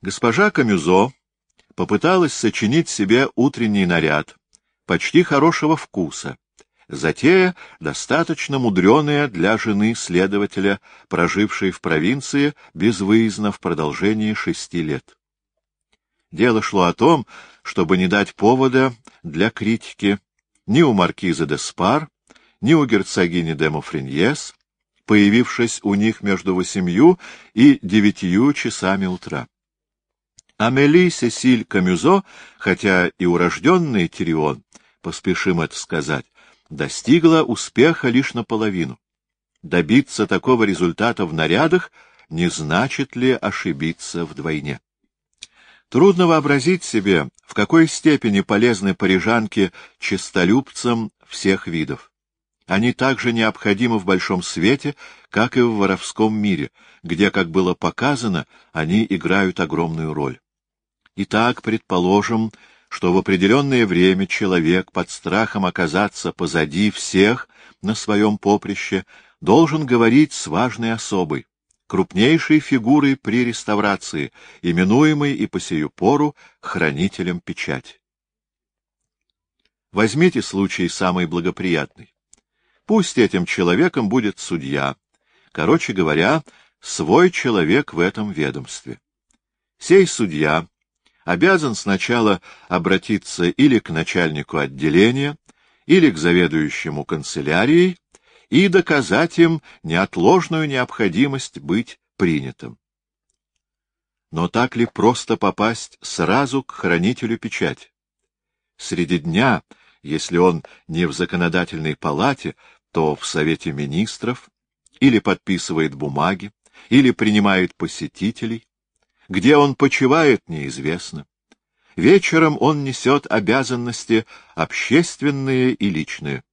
Госпожа Камюзо попыталась сочинить себе утренний наряд, почти хорошего вкуса, затея достаточно мудреная для жены следователя, прожившей в провинции безвыездно в продолжении 6 лет. Дело шло о том, чтобы не дать повода для критики ни у маркиза де Спар, ни у герцогини де Мофреньес, появившись у них между 8 и 9 часами утра. Амели Сесиль Камюзо, хотя и урожденный Тирион, поспешим это сказать, достигла успеха лишь наполовину. Добиться такого результата в нарядах не значит ли ошибиться вдвойне? Трудно вообразить себе, в какой степени полезны парижанки честолюбцам всех видов. Они также необходимы в большом свете, как и в воровском мире, где, как было показано, они играют огромную роль. Итак, предположим, что в определенное время человек под страхом оказаться позади всех на своем поприще должен говорить с важной особой, крупнейшей фигурой при реставрации, именуемой и по сию пору хранителем печати. Возьмите случай самый благоприятный. Пусть этим человеком будет судья, короче говоря, свой человек в этом ведомстве. Сей судья обязан сначала обратиться или к начальнику отделения, или к заведующему канцелярией и доказать им неотложную необходимость быть принятым. Но так ли просто попасть сразу к хранителю печати? Среди дня, если он не в законодательной палате, то в Совете министров, или подписывает бумаги, или принимает посетителей. Где он почивает, неизвестно. Вечером он несет обязанности общественные и личные.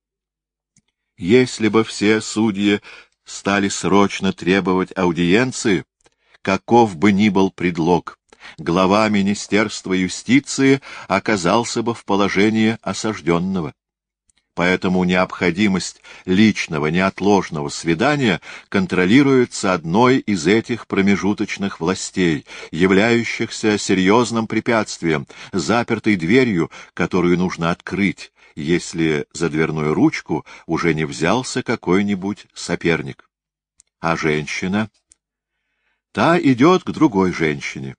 Если бы все судьи стали срочно требовать аудиенции, каков бы ни был предлог, глава Министерства юстиции оказался бы в положении осажденного. Поэтому необходимость личного неотложного свидания контролируется одной из этих промежуточных властей, являющихся серьезным препятствием, запертой дверью, которую нужно открыть, если за дверную ручку уже не взялся какой-нибудь соперник. А женщина? Та идет к другой женщине.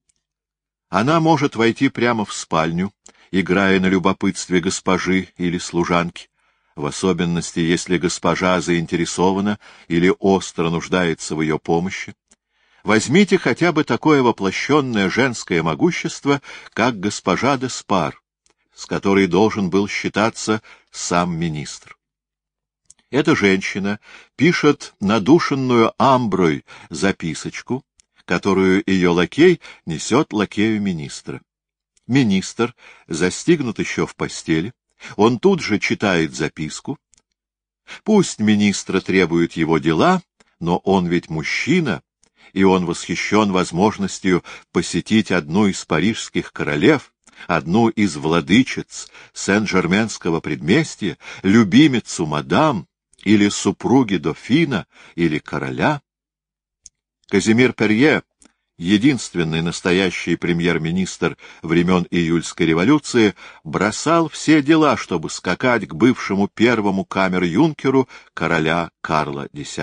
Она может войти прямо в спальню, играя на любопытстве госпожи или служанки, в особенности, если госпожа заинтересована или остро нуждается в ее помощи. Возьмите хотя бы такое воплощенное женское могущество, как госпожа де Спар, с которой должен был считаться сам министр. Эта женщина пишет надушенную амброй записочку, которую ее лакей несет лакею министра. Министр застигнут еще в постели, он тут же читает записку. Пусть министра требуют его дела, но он ведь мужчина, и он восхищен возможностью посетить одну из парижских королев, одну из владычиц Сен-Жерменского предместья, любимицу мадам, или супруги дофина, или короля. Казимир Перье, единственный настоящий премьер-министр времен июльской революции, бросал все дела, чтобы скакать к бывшему первому камер-юнкеру короля Карла X.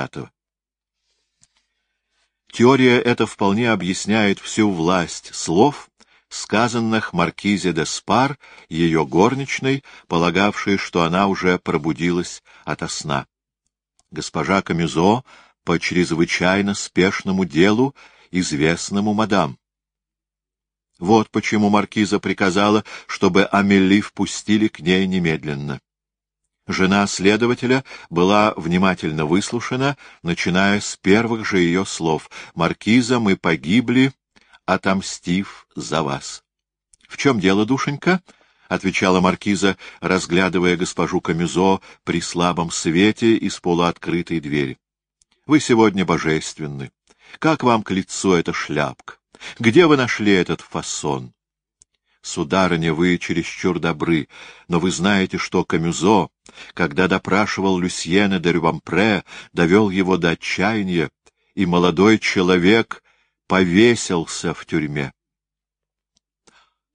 Теория эта вполне объясняет всю власть слов, сказанных маркизе де Спар, ее горничной, полагавшей, что она уже пробудилась ото сна. Госпожа Камюзо по чрезвычайно спешному делу, известному мадам. Вот почему маркиза приказала, чтобы Амели впустили к ней немедленно. Жена следователя была внимательно выслушана, начиная с первых же ее слов: «Маркиза, мы погибли, отомстив за вас». — В чем дело, душенька? — отвечала маркиза, разглядывая госпожу Камюзо при слабом свете из полуоткрытой двери. — Вы сегодня божественны. Как вам к лицу эта шляпка? Где вы нашли этот фасон? Сударыня, вы чересчур добры, но вы знаете, что Камюзо, когда допрашивал Люсьена де Рюбампре, довел его до отчаяния, и молодой человек повесился в тюрьме.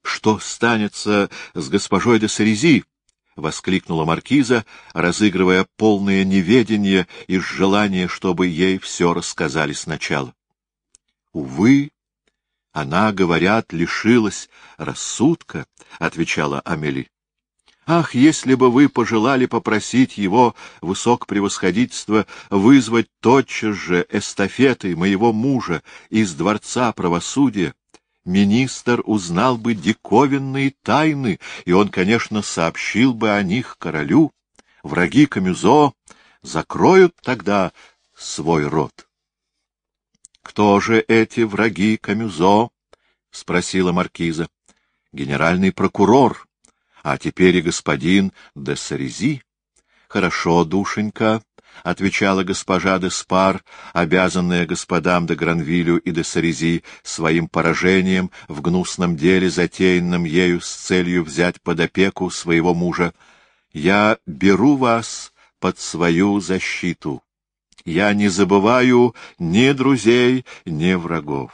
Что станется с госпожой де Сарези? — воскликнула маркиза, разыгрывая полное неведение из желания, чтобы ей все рассказали сначала. — Увы, она, говорят, лишилась рассудка, — отвечала Амели. — Ах, если бы вы пожелали попросить его высокопревосходительство вызвать тотчас же эстафетой моего мужа из дворца правосудия, министр узнал бы диковинные тайны, и он, конечно, сообщил бы о них королю. Враги Камюзо закроют тогда свой рот. — Кто же эти враги Камюзо? — спросила маркиза. — Генеральный прокурор, а теперь и господин де Сарези. — Хорошо, душенька, — отвечала госпожа де Спар, обязанная господам де Гранвилю и де Сарези своим поражением в гнусном деле, затеянном ею с целью взять под опеку своего мужа. — Я беру вас под свою защиту. Я не забываю ни друзей, ни врагов.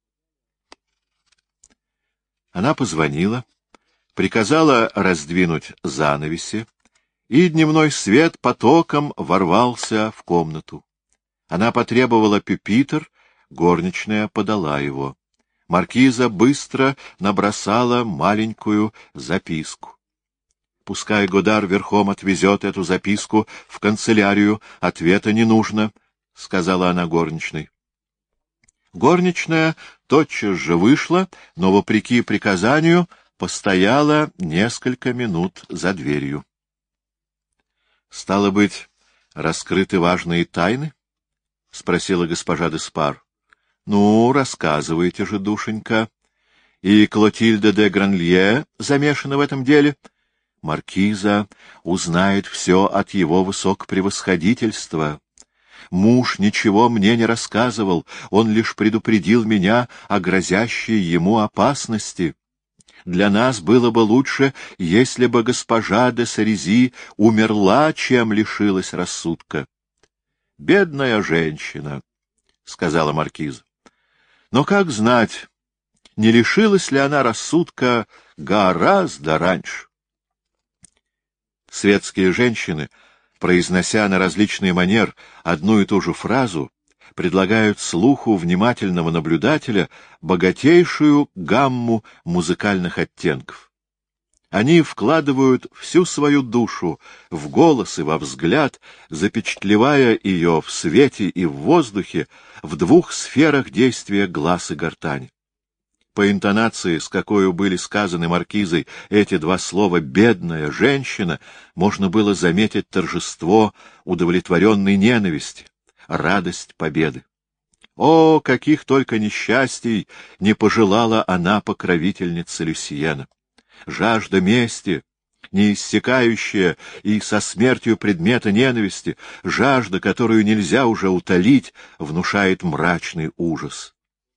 Она позвонила, приказала раздвинуть занавеси, и дневной свет потоком ворвался в комнату. Она потребовала пюпитр, горничная подала его. Маркиза быстро набросала маленькую записку. Пускай Годар верхом отвезет эту записку в канцелярию, ответа не нужно, — сказала она горничной. Горничная тотчас же вышла, но, вопреки приказанию, постояла несколько минут за дверью. — Стало быть, раскрыты важные тайны? — спросила госпожа де Спар. — Ну, рассказывайте же, душенька. И Клотильда де Гранлье замешана в этом деле? Маркиза узнает все от его высокопревосходительства. Муж ничего мне не рассказывал, он лишь предупредил меня о грозящей ему опасности. Для нас было бы лучше, если бы госпожа де Сарези умерла, чем лишилась рассудка. — Бедная женщина, — сказала маркиза. — Но как знать, не лишилась ли она рассудка гораздо раньше? Светские женщины, произнося на различный манер одну и ту же фразу, предлагают слуху внимательного наблюдателя богатейшую гамму музыкальных оттенков. Они вкладывают всю свою душу в голос и во взгляд, запечатлевая ее в свете и в воздухе, в двух сферах действия глаз и гортани. По интонации, с какой были сказаны маркизой эти два слова «бедная женщина», можно было заметить торжество удовлетворенной ненависти, радость победы. О, каких только несчастий не пожелала она покровительнице Люсьена! Жажда мести, неиссякающая и со смертью предмета ненависти, жажда, которую нельзя уже утолить, внушает мрачный ужас.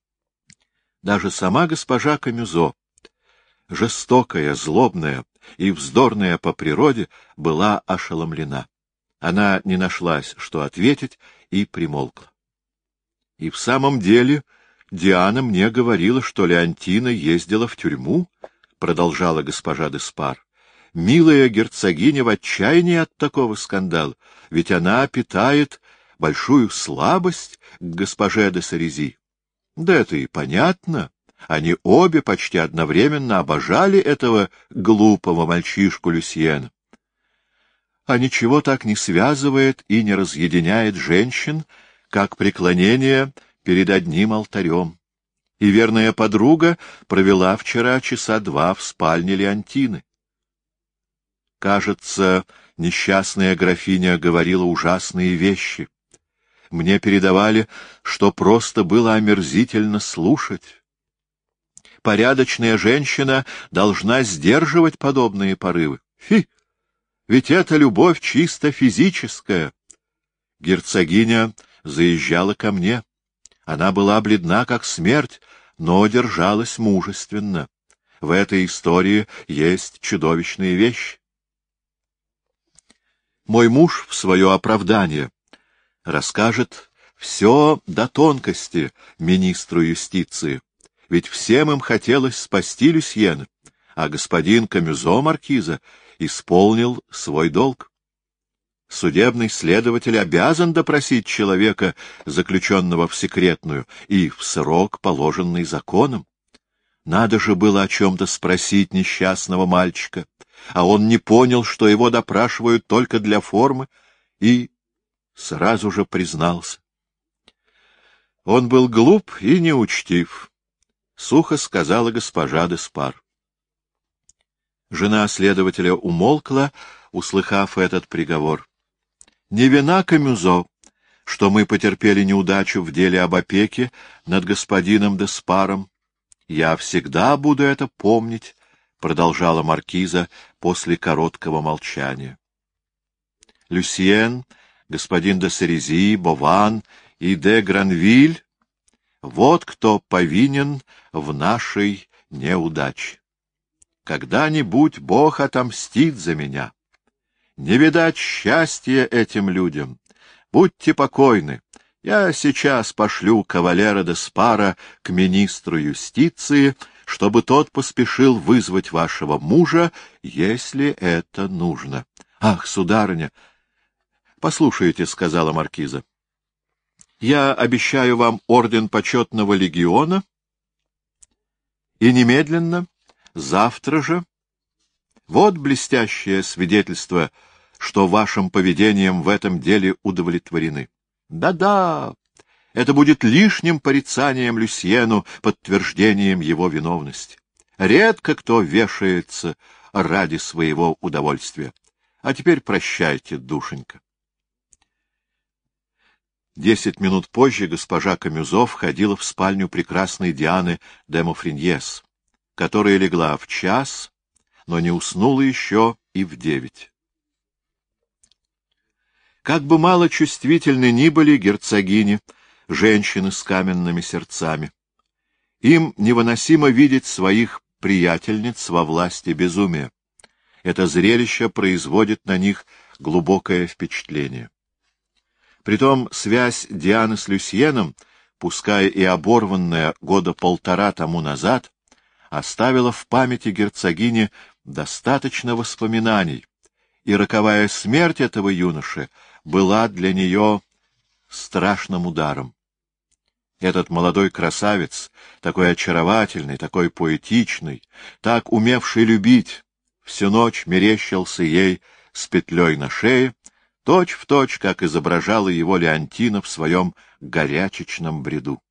Даже сама госпожа Камюзо, жестокая, злобная и вздорная по природе, была ошеломлена. Она не нашлась, что ответить, и примолкла. И в самом деле Диана мне говорила, что Леонтина ездила в тюрьму, — продолжала госпожа де Спар. Милая герцогиня в отчаянии от такого скандала, ведь она питает большую слабость к госпоже де Сарези. Да это и понятно. Они обе почти одновременно обожали этого глупого мальчишку Люсьена. А ничего так не связывает и не разъединяет женщин, как преклонение перед одним алтарем. И верная подруга провела вчера часа два в спальне Леонтины. Кажется, несчастная графиня говорила ужасные вещи. Мне передавали, что просто было омерзительно слушать. Порядочная женщина должна сдерживать подобные порывы. Фи! Ведь это любовь чисто физическая. Герцогиня заезжала ко мне. Она была бледна, как смерть, но держалась мужественно. В этой истории есть чудовищные вещи. Мой муж в свое оправдание расскажет все до тонкости министру юстиции, ведь всем им хотелось спасти Люсьена, а господин Камюзо маркиза исполнил свой долг. Судебный следователь обязан допросить человека, заключенного в секретную, и в срок, положенный законом. Надо же было о чем-то спросить несчастного мальчика, а он не понял, что его допрашивают только для формы, и сразу же признался. Он был глуп и неучтив, — сухо сказала госпожа де Спар. Жена следователя умолкла, услыхав этот приговор. Не вина Камюзо, что мы потерпели неудачу в деле об опеке над господином де Спаром. Я всегда буду это помнить, — продолжала маркиза после короткого молчания. Люсьен, господин де Серези, Бован и де Гранвиль — вот кто повинен в нашей неудаче. Когда-нибудь Бог отомстит за меня. Не видать счастья этим людям. Будьте покойны. Я сейчас пошлю кавалера де Спара к министру юстиции, чтобы тот поспешил вызвать вашего мужа, если это нужно. — Ах, сударыня! — Послушайте, — сказала маркиза. — Я обещаю вам орден почетного легиона, и немедленно, завтра же, вот блестящее свидетельство, что вашим поведением в этом деле удовлетворены. Да-да, это будет лишним порицанием Люсьену, подтверждением его виновности. Редко кто вешается ради своего удовольствия. А теперь прощайте, душенька. 10 минут позже госпожа Камюзо входила в спальню прекрасной Дианы де Мофриньес, которая легла в 1, но не уснула еще и в 9. Как бы мало чувствительны ни были герцогини, женщины с каменными сердцами, им невыносимо видеть своих приятельниц во власти безумия. Это зрелище производит на них глубокое впечатление. Притом связь Дианы с Люсьеном, пускай и оборванная года 1,5 тому назад, оставила в памяти герцогини достаточно воспоминаний, и роковая смерть этого юноши была для нее страшным ударом. Этот молодой красавец, такой очаровательный, такой поэтичный, так умевший любить, всю ночь мерещился ей с петлей на шее, точь-в-точь, как изображала его Леонтина в своем горячечном бреду.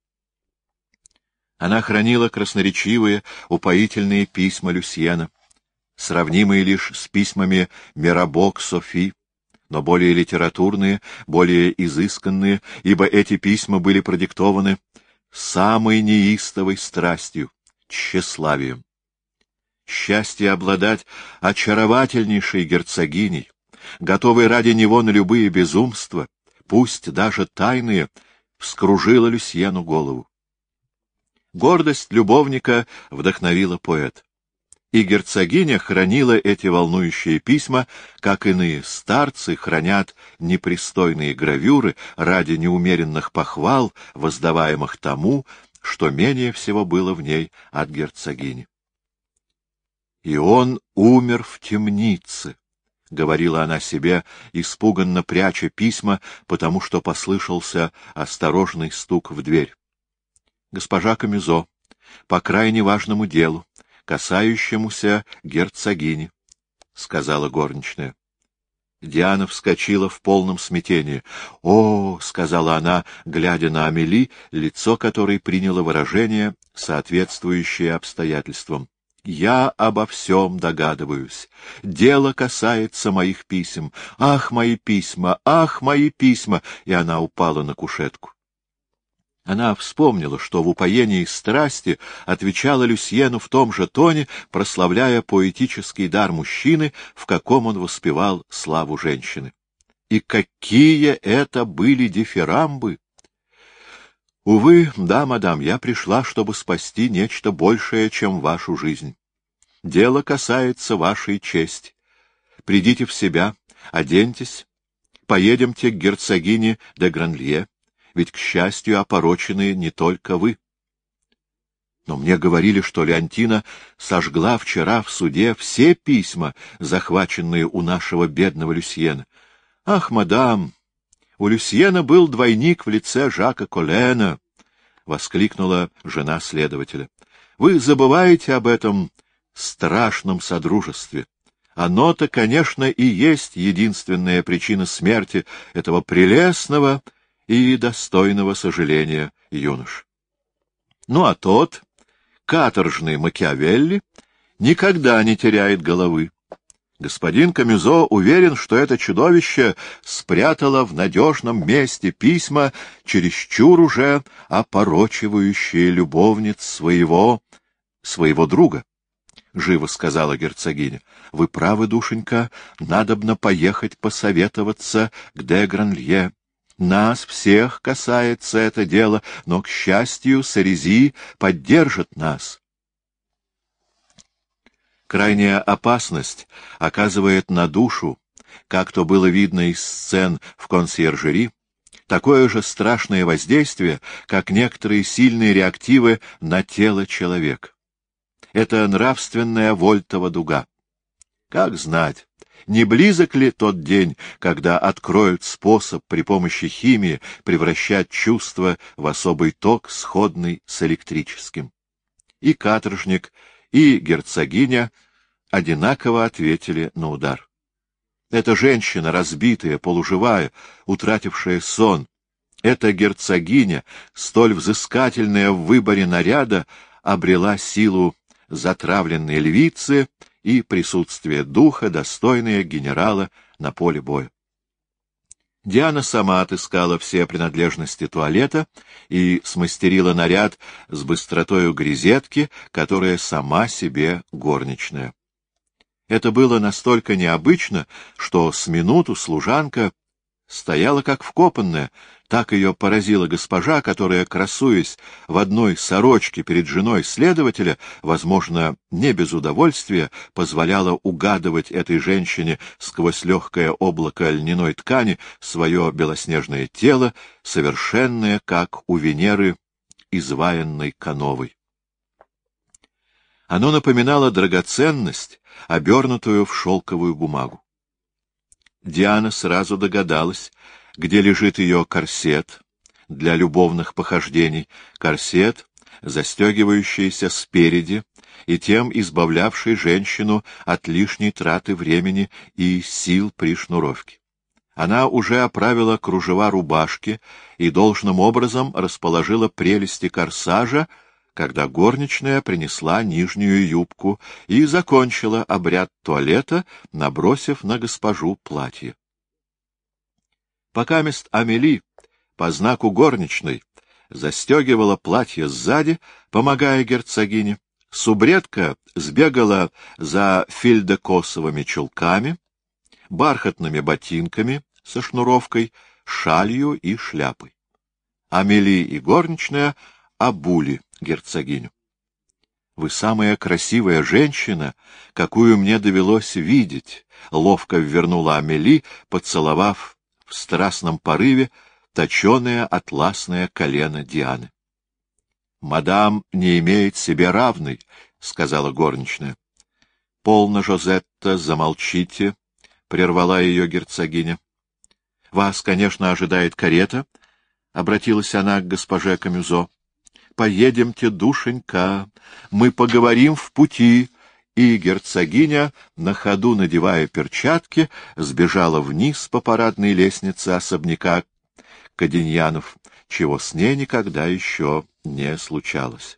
Она хранила красноречивые, упоительные письма Люсьена, сравнимые лишь с письмами Мирабо к Софи, но более литературные, более изысканные, ибо эти письма были продиктованы самой неистовой страстью — тщеславием. Счастье обладать очаровательнейшей герцогиней, готовой ради него на любые безумства, пусть даже тайные, вскружило Люсьену голову. Гордость любовника вдохновила поэта. И герцогиня хранила эти волнующие письма, как иные старцы хранят непристойные гравюры ради неумеренных похвал, воздаваемых тому, что менее всего было в ней от герцогини. «И он умер в темнице», — говорила она себе, испуганно пряча письма, потому что послышался осторожный стук в дверь. «Госпожа Камюзо, по крайне важному делу, касающемуся герцогини», — сказала горничная. Диана вскочила в полном смятении. «О!» — сказала она, глядя на Амели, лицо которой приняло выражение, соответствующее обстоятельствам. «Я обо всем догадываюсь. Дело касается моих писем. Ах, мои письма! Ах, мои письма!» И она упала на кушетку. Она вспомнила, что в упоении страсти отвечала Люсьену в том же тоне, прославляя поэтический дар мужчины, в каком он воспевал славу женщины. И какие это были дифирамбы! Увы, да, мадам, я пришла, чтобы спасти нечто большее, чем вашу жизнь. Дело касается вашей чести. Придите в себя, оденьтесь, поедемте к герцогине де Гранлье. Ведь, к счастью, опорочены не только вы. — Но мне говорили, что Леонтина сожгла вчера в суде все письма, захваченные у нашего бедного Люсьена. Ах, мадам, у Люсьена был двойник в лице Жака Колена, — воскликнула жена следователя. Вы забываете об этом страшном содружестве. Оно-то, конечно, и есть единственная причина смерти этого прелестного и достойного сожаления юноши. Ну, а тот, каторжный Макиавелли, никогда не теряет головы. Господин Камюзо уверен, что это чудовище спрятало в надежном месте письма, чересчур уже опорочивающие любовниц своего друга. — живо сказала герцогиня. — Вы правы, душенька, надобно поехать посоветоваться к де Гранлье. Нас всех касается это дело, но, к счастью, Сарези поддержит нас. Крайняя опасность оказывает на душу, как то было видно из сцен в консьержери, такое же страшное воздействие, как некоторые сильные реактивы на тело человека. Это нравственная вольтова дуга. Как знать, не близок ли тот день, когда откроют способ при помощи химии превращать чувство в особый ток, сходный с электрическим? И каторжник, и герцогиня одинаково ответили на удар. Эта женщина, разбитая, полуживая, утратившая сон, эта герцогиня, столь взыскательная в выборе наряда, обрела силу затравленной львицы и присутствие духа, достойное генерала на поле боя. Диана сама отыскала все принадлежности туалета и смастерила наряд с быстротою грезетки, которая сама себе горничная. Это было настолько необычно, что с минуту служанка стояла как вкопанная. Так ее поразила госпожа, которая, красуясь в одной сорочке перед женой следователя, возможно, не без удовольствия, позволяла угадывать этой женщине сквозь легкое облако льняной ткани свое белоснежное тело, совершенное, как у Венеры, изваянной кановой. Оно напоминало драгоценность, обернутую в шелковую бумагу. Диана сразу догадалась, где лежит ее корсет для любовных похождений, корсет, застегивающийся спереди и тем избавлявший женщину от лишней траты времени и сил при шнуровке. Она уже оправила кружева рубашки и должным образом расположила прелести корсажа, когда горничная принесла нижнюю юбку и закончила обряд туалета, набросив на госпожу платье. Покамест Амели, по знаку горничной, застегивала платье сзади, помогая герцогине, субредка сбегала за фельдекосовыми чулками, бархатными ботинками со шнуровкой, шалью и шляпой. Амели и горничная обули герцогиню. — Вы самая красивая женщина, какую мне довелось видеть, — ловко ввернула Амели, поцеловав в страстном порыве точеное атласное колено Дианы. — Мадам не имеет себе равной, — сказала горничная. — Полно, Жозетта, замолчите, — прервала ее герцогиня. — Вас, конечно, ожидает карета, — обратилась она к госпоже Камюзо. — Поедемте, душенька, мы поговорим в пути. И герцогиня, на ходу надевая перчатки, сбежала вниз по парадной лестнице особняка Каденьянов, чего с ней никогда еще не случалось.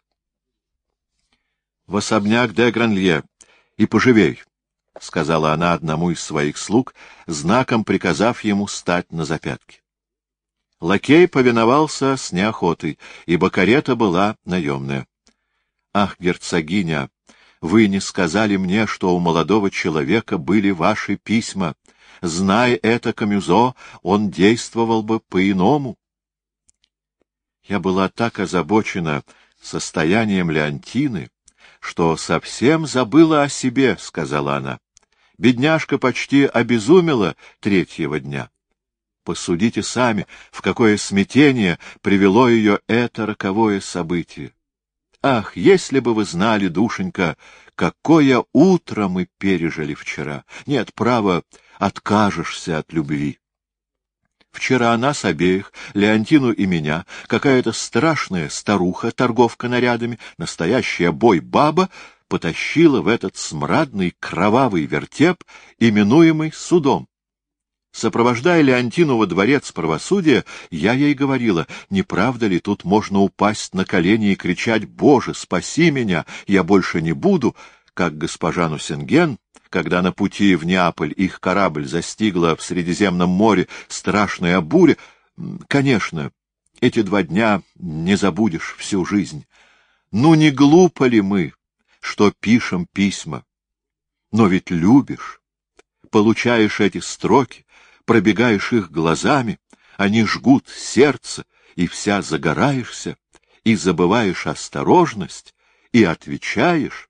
— В особняк де Гранлье, и поживей, — сказала она одному из своих слуг, знаком приказав ему стать на запятки. Лакей повиновался с неохотой, ибо карета была наемная. — Ах, герцогиня! Вы не сказали мне, что у молодого человека были ваши письма. Зная это Камюзо, он действовал бы по-иному. Я была так озабочена состоянием Леонтины, что совсем забыла о себе, — сказала она. Бедняжка почти обезумела третьего дня. Посудите сами, в какое смятение привело ее это роковое событие. Ах, если бы вы знали, душенька, какое утро мы пережили вчера! Нет, право, откажешься от любви. Вчера нас обеих, Леонтину и меня, какая-то страшная старуха, торговка нарядами, настоящая бой-баба, потащила в этот смрадный кровавый вертеп, именуемый судом. Сопровождая Леонтину во дворец правосудия, я ей говорила, не правда ли, тут можно упасть на колени и кричать: «Боже, спаси меня, я больше не буду», как госпожа Нусинген, когда на пути в Неаполь их корабль застигла в Средиземном море страшная буря. Конечно, эти 2 дня не забудешь всю жизнь. Ну, не глупо ли мы, что пишем письма? Но ведь любишь, получаешь эти строки, пробегаешь их глазами, они жгут сердце, и вся загораешься, и забываешь осторожность, и отвечаешь.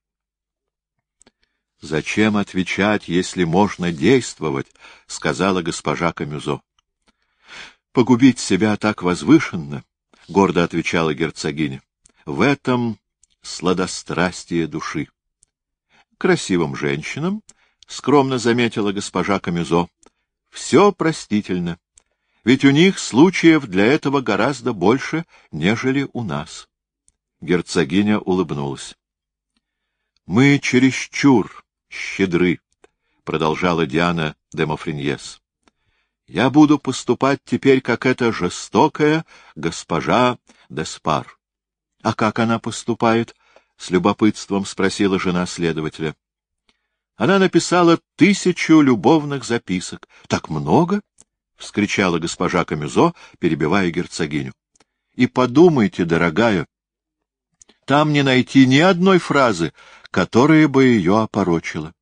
— Зачем отвечать, если можно действовать? — сказала госпожа Камюзо. — Погубить себя так возвышенно, — гордо отвечала герцогиня, — в этом сладострастие души. — Красивым женщинам, — скромно заметила госпожа Камюзо, — все простительно, ведь у них случаев для этого гораздо больше, нежели у нас. Герцогиня улыбнулась. — Мы чересчур щедры, — продолжала Диана де Мафриньес. — Я буду поступать теперь, как эта жестокая госпожа де Спар. — А как она поступает? — с любопытством спросила жена следователя. — Она написала 1000 любовных записок. — Так много? — вскричала госпожа Камюзо, перебивая герцогиню. — И подумайте, дорогая, там не найти ни одной фразы, которая бы ее опорочила.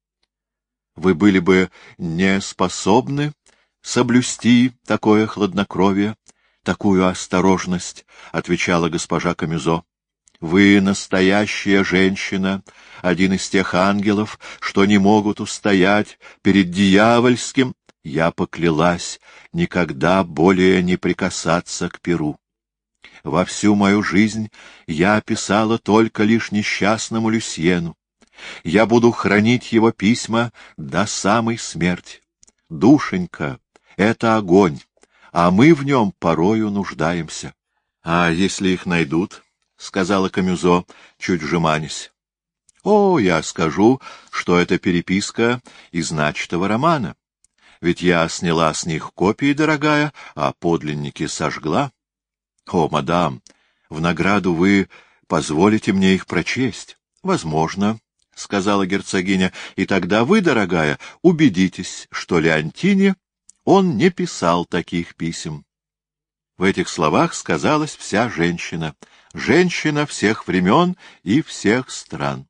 Вы были бы не способны соблюсти такое хладнокровие, такую осторожность, — отвечала госпожа Камюзо. Вы настоящая женщина, один из тех ангелов, что не могут устоять перед дьявольским. Я поклялась никогда более не прикасаться к перу. Во всю мою жизнь я писала только лишь несчастному Люсьену. Я буду хранить его письма до самой смерти. Душенька — это огонь, а мы в нем порою нуждаемся. — А если их найдут? — сказала Камюзо, чуть сжиманясь. — О, я скажу, что это переписка из начатого романа. Ведь я сняла с них копии, дорогая, а подлинники сожгла. — О, мадам, в награду вы позволите мне их прочесть? — Возможно, — сказала герцогиня, — и тогда вы, дорогая, убедитесь, что Леонтине он не писал таких писем. В этих словах сказалась вся женщина, женщина всех времен и всех стран.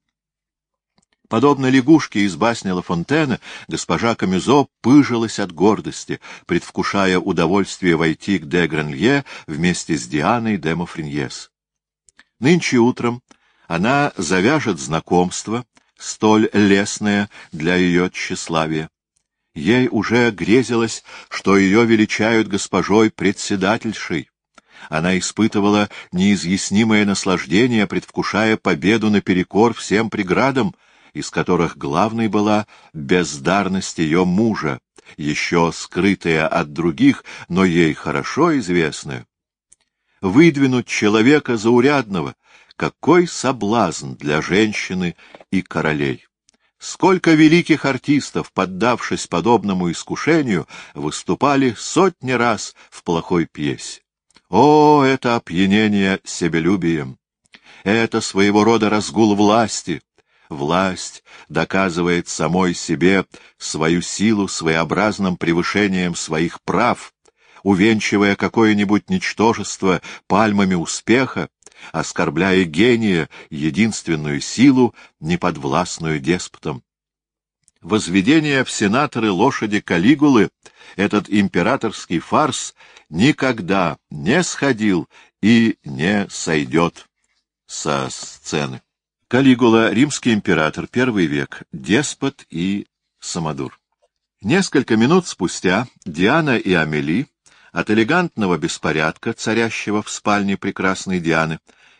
Подобно лягушке из басни Ла Фонтена, госпожа Камюзо пыжилась от гордости, предвкушая удовольствие войти к де Гранлье вместе с Дианой де Мафриньес. Нынче утром она завяжет знакомство, столь лестное для ее тщеславия. Ей уже грезилось, что ее величают госпожой председательшей. Она испытывала неизъяснимое наслаждение, предвкушая победу наперекор всем преградам, из которых главной была бездарность ее мужа, еще скрытая от других, но ей хорошо известная. Выдвинуть человека заурядного — какой соблазн для женщины и королей! Сколько великих артистов, поддавшись подобному искушению, выступали сотни раз в плохой пьесе. О, это опьянение себелюбием! Это своего рода разгул власти. Власть доказывает самой себе свою силу своеобразным превышением своих прав, увенчивая какое-нибудь ничтожество пальмами успеха, оскорбляя гения, единственную силу, неподвластную деспотам. Возведение в сенаторы лошади Калигулы, этот императорский фарс, никогда не сходил и не сойдет со сцены. Калигула — римский император, I век, деспот и самодур. Несколько минут спустя Диана и Амели от элегантного беспорядка, царящего в спальне прекрасной Дианы,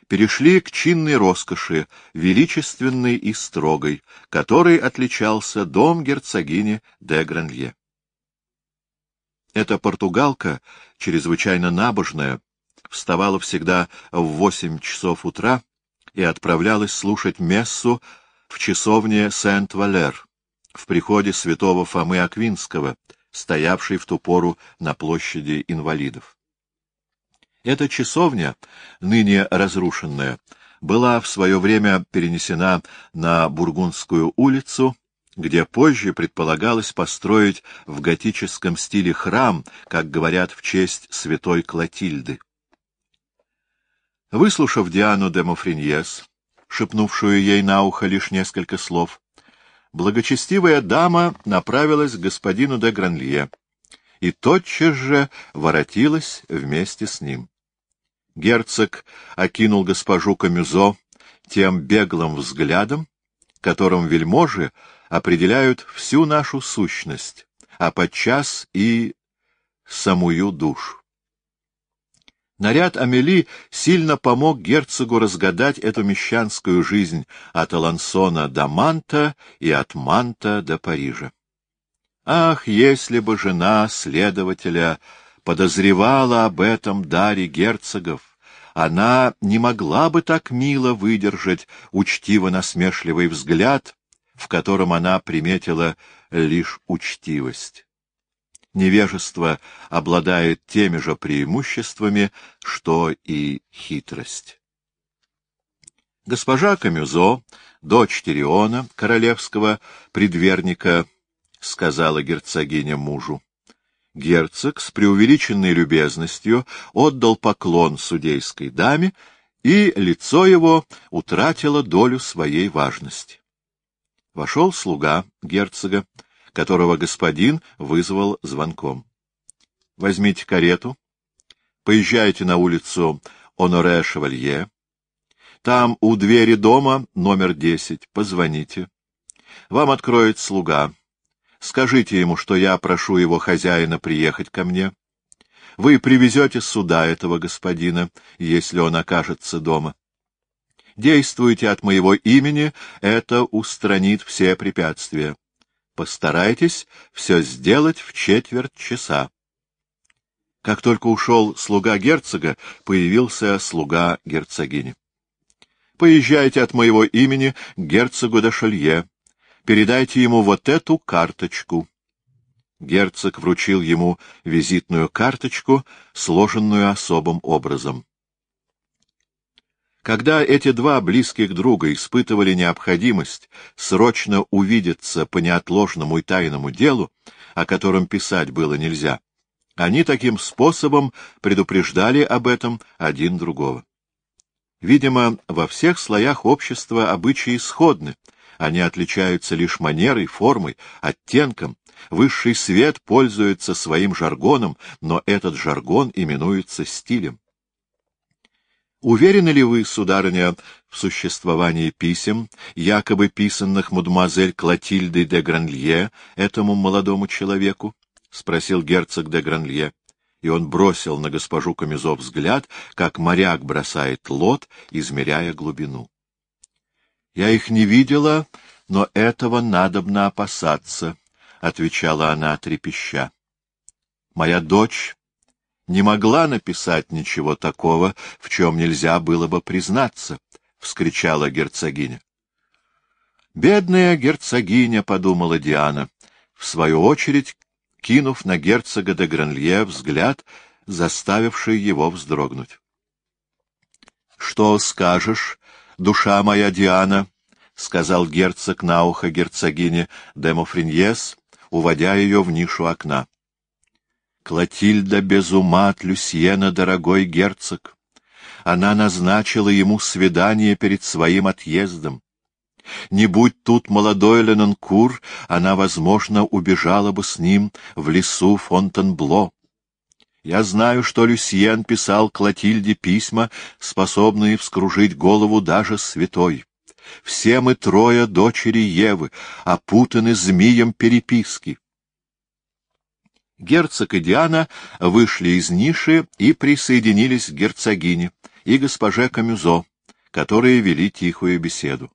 перешли к чинной роскоши, величественной и строгой, которой отличался дом герцогини де Гранлье. Эта португалка, чрезвычайно набожная, вставала всегда в 8 часов утра и отправлялась слушать мессу в часовне Сент-Валер, в приходе святого Фомы Аквинского, стоявшей в ту пору на площади инвалидов. Эта часовня, ныне разрушенная, была в свое время перенесена на Бургундскую улицу, где позже предполагалось построить в готическом стиле храм, как говорят, в честь святой Клотильды. Выслушав Диану де Мофриньес, шепнувшую ей на ухо лишь несколько слов, благочестивая дама направилась к господину де Гранлье и тотчас же воротилась вместе с ним. Герцог окинул госпожу Камюзо тем беглым взглядом, которым вельможи определяют всю нашу сущность, а подчас и самую душу. Наряд Амели сильно помог герцогу разгадать эту мещанскую жизнь от Алансона до Манта и от Манта до Парижа. Ах, если бы жена следователя подозревала об этом даре герцогов, она не могла бы так мило выдержать учтиво-насмешливый взгляд, в котором она приметила лишь учтивость. Невежество обладает теми же преимуществами, что и хитрость. Госпожа Камюзо, дочь Тириона, королевского предверника, сказала герцогиня мужу. Герцог с преувеличенной любезностью отдал поклон судейской даме, и лицо его утратило долю своей важности. Вошел слуга герцога, которого господин вызвал звонком. — Возьмите карету, поезжайте на улицу Оноре-Шевалье. Там у двери дома номер 10, позвоните. Вам откроет слуга. Скажите ему, что я прошу его хозяина приехать ко мне. Вы привезете сюда этого господина, если он окажется дома. Действуйте от моего имени, это устранит все препятствия. Постарайтесь все сделать в 1/4 часа. Как только ушел слуга герцога, появился слуга герцогини. Поезжайте от моего имени к герцогу де Шалье. Передайте ему вот эту карточку. Герцог вручил ему визитную карточку, сложенную особым образом. Когда эти два близких друга испытывали необходимость срочно увидеться по неотложному и тайному делу, о котором писать было нельзя, они таким способом предупреждали об этом один другого. Видимо, во всех слоях общества обычаи сходны, они отличаются лишь манерой, формой, оттенком. Высший свет пользуется своим жаргоном, но этот жаргон именуется стилем. Уверены ли вы, сударыня, в существовании писем, якобы писанных мадемуазель Клотильдой де Гранлье этому молодому человеку? — спросил герцог де Гранлье, и он бросил на госпожу Камюзо взгляд, как моряк бросает лод, измеряя глубину. — Я их не видела, но этого надобно опасаться, — отвечала она трепеща. — Моя дочь не могла написать ничего такого, в чем нельзя было бы признаться, — вскричала герцогиня. «Бедная герцогиня», — подумала Диана, в свою очередь кинув на герцога де Гранлье взгляд, заставивший его вздрогнуть. — Что скажешь, душа моя Диана? — сказал герцог на ухо герцогине де Мофриньес, уводя ее в нишу окна. Клотильда без ума от Люсьена, дорогой герцог. Она назначила ему свидание перед своим отъездом. Не будь тут молодой Ленонкур, она, возможно, убежала бы с ним в лесу Фонтенбло. Я знаю, что Люсьен писал Клотильде письма, способные вскружить голову даже святой. Все мы трое дочери Евы, опутаны змеем переписки. Герцог и Диана вышли из ниши и присоединились к герцогине и госпоже Камюзо, которые вели тихую беседу.